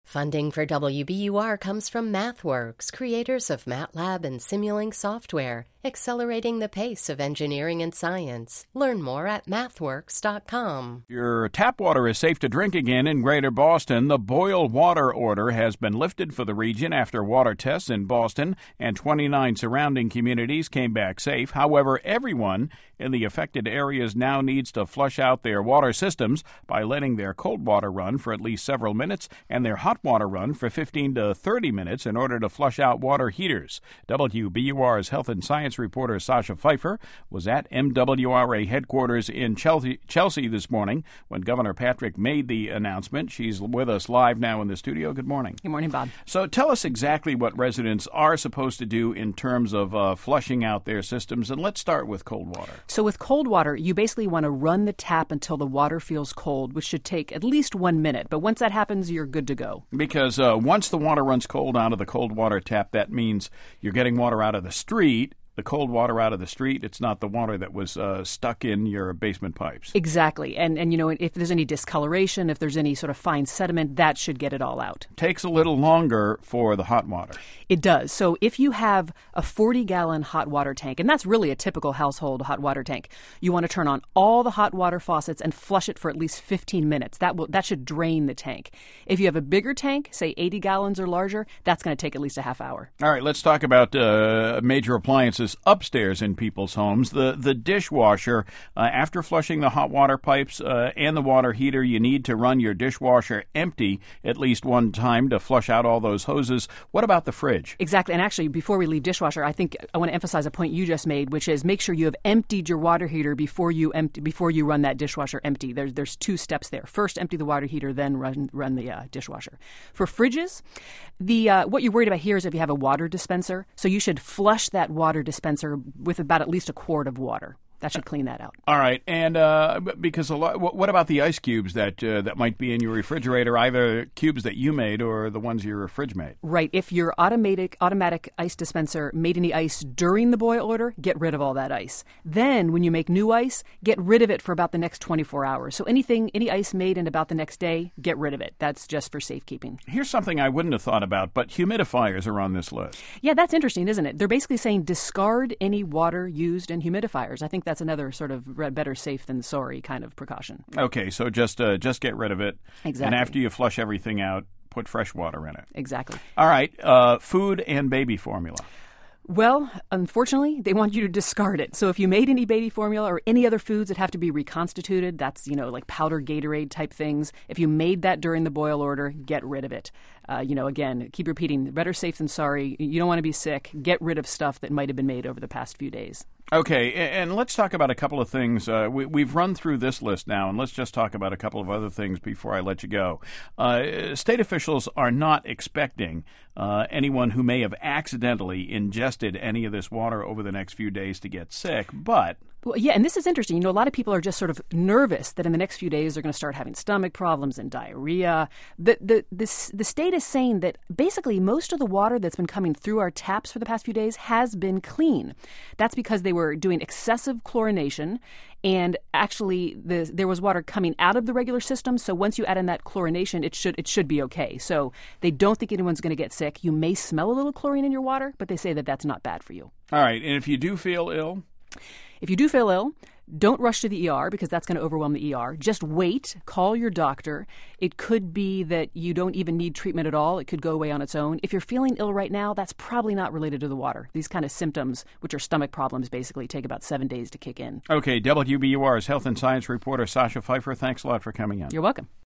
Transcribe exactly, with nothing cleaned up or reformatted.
Funding for W B U R comes from MathWorks, creators of MATLAB and Simulink software, accelerating the pace of engineering and science. Learn more at mathworks dot com. Your tap water is safe to drink again in Greater Boston. The boil water order has been lifted for the region after water tests in Boston and twenty-nine surrounding communities came back safe. However, everyone in the affected areas now needs to flush out their water systems by letting their cold water run for at least several minutes and their hot water run for fifteen to thirty minutes in order to flush out water heaters. W B U R's health and science reporter Sasha Pfeiffer was at M W R A headquarters in Chelsea, Chelsea this morning when Governor Patrick made the announcement. She's with us live now in the studio. Good morning. Good morning, Bob. So tell us exactly what residents are supposed to do in terms of uh, flushing out their systems, and let's start with cold water. So with cold water, you basically want to run the tap until the water feels cold, which should take at least one minute. But once that happens, you're good to go. Because uh, once the water runs cold out of the cold water tap, that means you're getting water out of the street. The cold water out of the street, it's not the water that was uh, stuck in your basement pipes. Exactly. And, and, you know, if there's any discoloration, if there's any sort of fine sediment, that should get it all out. Takes a little longer for the hot water. It does. So if you have a forty-gallon hot water tank, and that's really a typical household hot water tank, you want to turn on all the hot water faucets and flush it for at least fifteen minutes. That will that should drain the tank. If you have a bigger tank, say eighty gallons or larger, that's going to take at least a half hour. All right, let's talk about uh, major appliances upstairs in people's homes. The the dishwasher, uh, after flushing the hot water pipes uh, and the water heater, you need to run your dishwasher empty at least one time to flush out all those hoses. What about the fridge? Exactly. And actually, before we leave dishwasher, I think I want to emphasize a point you just made, which is make sure you have emptied your water heater before you empty before you run that dishwasher empty. There's there's two steps there. First, empty the water heater, then run run the uh, dishwasher. For fridges, the uh, what you're worried about here is if you have a water dispenser. So you should flush that water dispenser with about at least a quart of water. That should clean that out. All right, and uh, because a lot, what about the ice cubes that uh, that might be in your refrigerator, either cubes that you made or the ones your fridge made? Right. If your automatic automatic ice dispenser made any ice during the boil order, get rid of all that ice. Then, when you make new ice, get rid of it for about the next twenty-four hours. So anything, any ice made in about the next day, get rid of it. That's just for safekeeping. Here's something I wouldn't have thought about, but humidifiers are on this list. Yeah, that's interesting, isn't it? They're basically saying discard any water used in humidifiers. I think that's another sort of better safe than sorry kind of precaution. Okay, so just uh, just get rid of it. Exactly. And after you flush everything out, put fresh water in it. Exactly. All right, uh, food and baby formula. Well, unfortunately, they want you to discard it. So if you made any baby formula or any other foods that have to be reconstituted, that's, you know, like powder Gatorade type things. If you made that during the boil order, get rid of it. Uh, you know, again, keep repeating, better safe than sorry. You don't want to be sick. Get rid of stuff that might have been made over the past few days. Okay, and let's talk about a couple of things. Uh, we, we've run through this list now, and let's just talk about a couple of other things before I let you go. Uh, state officials are not expecting uh, anyone who may have accidentally ingested any of this water over the next few days to get sick, but... Well, yeah, and this is interesting. You know, a lot of people are just sort of nervous that in the next few days they're going to start having stomach problems and diarrhea. The the the, the state is saying that basically most of the water that's been coming through our taps for the past few days has been clean. That's because they were doing excessive chlorination, and actually the, there was water coming out of the regular system. So once you add in that chlorination, it should it should be okay. So they don't think anyone's going to get sick. You may smell a little chlorine in your water, but they say that that's not bad for you. All right, and if you do feel ill... If you do feel ill, don't rush to the E R because that's going to overwhelm the E R. Just wait. Call your doctor. It could be that you don't even need treatment at all. It could go away on its own. If you're feeling ill right now, that's probably not related to the water. These kind of symptoms, which are stomach problems, basically take about seven days to kick in. Okay, W B U R's health and science reporter Sasha Pfeiffer, thanks a lot for coming on. You're welcome.